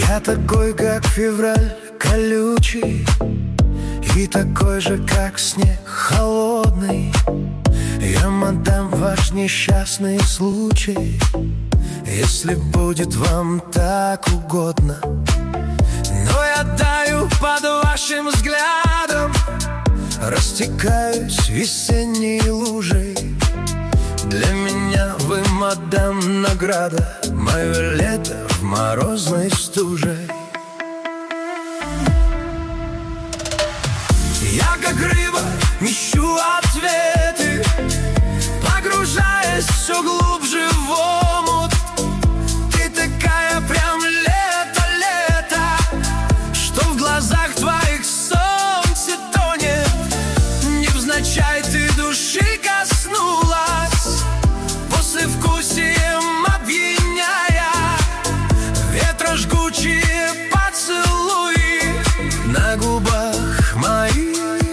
Я такой, как февраль, колючий, и такой же, как снег, холодный. Я мадам, ваш несчастный случай, если будет вам так угодно. Но я таю под вашим взглядом, растекаюсь весенней лужей. Для меня вы, мадам, награда, мое лето в морозной стуже. Я, как рыба, ищу ответы, погружаясь все глубже в омут. Ты такая прям лето-лето, что в глазах твоих солнце тонет. Невзначай ты души коснулась, послевкусием опьяняя. Ветра жгучие поцелуи на губах моих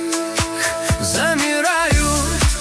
замирают.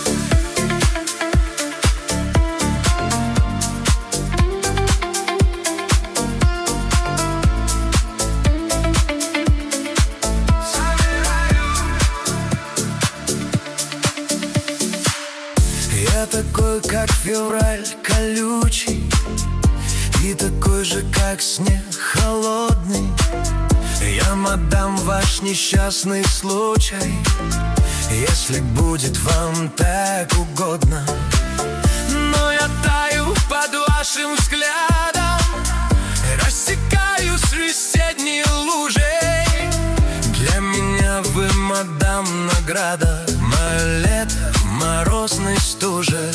Я такой, как февраль, колючий, и такой же, как снег, холодный. Я, мадам, ваш несчастный случай, если будет вам так угодно. Но я таю под вашим взглядом, рассекаюсь весенней лужей. Для меня вы, мадам, награда, мое лето в морозной стуже.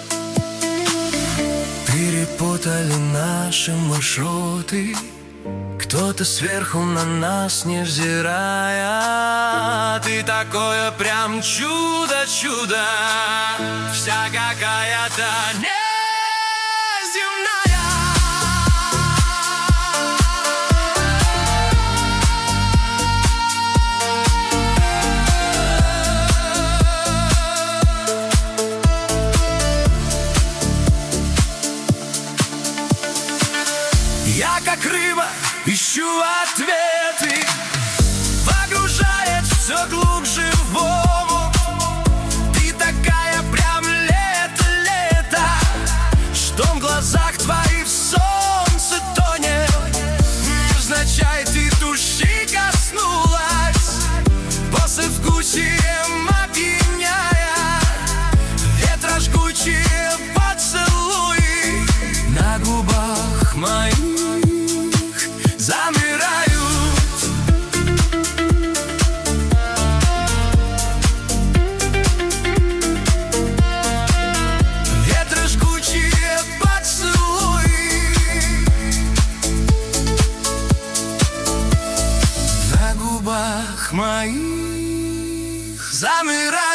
Перепутали наши маршруты, кто-то сверху на нас не взирая. Ты такое прям чудо-чудо, вся какая-то неземная. Я, как рыба, ищу ответы, погружаясь все глубже в омут. Ты такая прям лето-лето, что в глазах твоих солнце тонет. Невзначай ты души коснулась, послевкусием опьяняя. Ветра жгучие поцелуи на губах моих замирают. Ветры жгучие поцелуи на губах моих замирают.